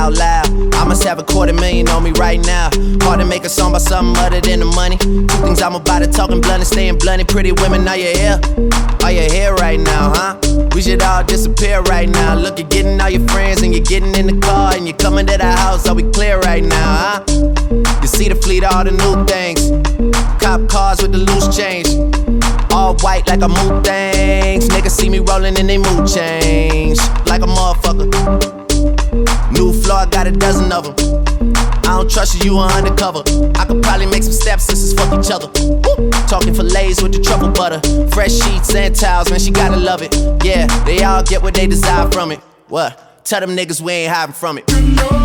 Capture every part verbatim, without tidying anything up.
out loud. I must have a quarter million on me right now. Hard to make a song about something other than the money. Two things I'm about to talking blunt and staying blunt. Pretty women, are you here? Are you here right now, huh? We should all disappear right now. Look, you're getting all your friends and you're getting in the car and you're coming to the house. Are we clear right now, huh? You see the fleet, all the new things. Cop cars with the loose change. All white like a mood things. Niggas see me rolling and they mood change. Like a motherfucker. New floor, I got a dozen of them. I don't trust you, you are undercover. I could probably make some stepsisters fuck each other. Woo. Talking fillets with the truffle butter. Fresh sheets and towels, man, she gotta love it. Yeah, they all get what they desire from it. What? Tell them niggas we ain't hiding from it.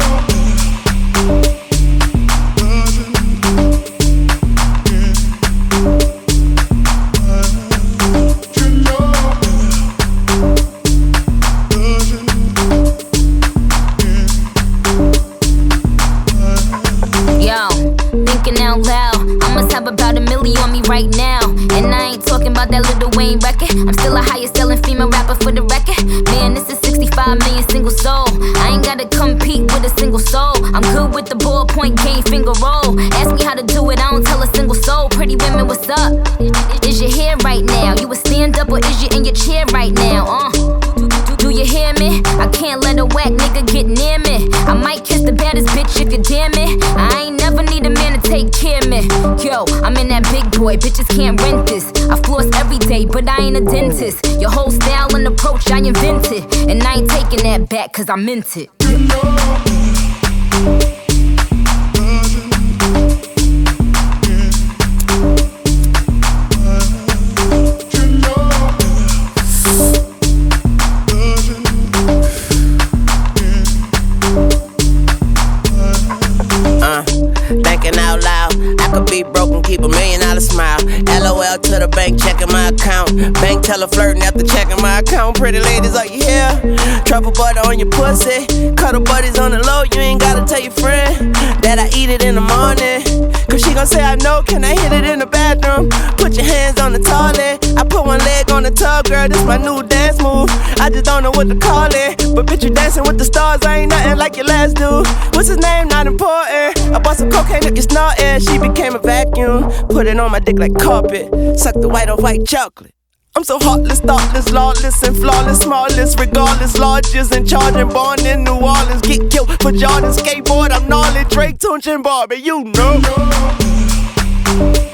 Out loud, I must have about a million on me right now. And I ain't talking about that Lil Wayne record. I'm still the highest selling female rapper for the record. Man, this is sixty-five million single soul. I ain't gotta compete with a single soul. I'm good with the ballpoint game, finger roll. Ask me how to do it, I don't tell a single soul. Pretty women, what's up? Is your hair right now? You a stand up or is you in your chair right now? Uh, do you hear me? I can't let a whack nigga get near me. I might kiss the baddest bitch if you dare me. I ain't never need a man to take care of me. Yo, I'm in that big boy, bitches can't rent this. I floss every day, but I ain't a dentist. Your whole style and approach I invented. And I ain't taking that back cause I meant it. Out loud, I could be broken, keep a million dollar smile. L O L to the bank, checking my account. Bank teller flirting after checking my account. Pretty ladies, are you here? Truffle butter on your pussy. Cuddle buddies on the low, you ain't gotta tell your friend that I eat it in the morning. Cause she gon' say I know, can I hit it in the bathroom? Put your hands on the toilet. I put one leg on the tub, girl, this my new dance move. I just don't know what to call it. But bitch, you dancing with the stars, I ain't nothing like your last dude. What's his name? Not important. I bought some cocaine, look, you snorting. She became a vacuum. Put it on my dick like carpet. Suck the white on white chocolate. I'm so heartless, thoughtless, lawless, and flawless, smallest, regardless, largest and charging, born in New Orleans, get killed for Jordan, skateboard, I'm gnarly, Drake, Tunch, and Barbie, you know.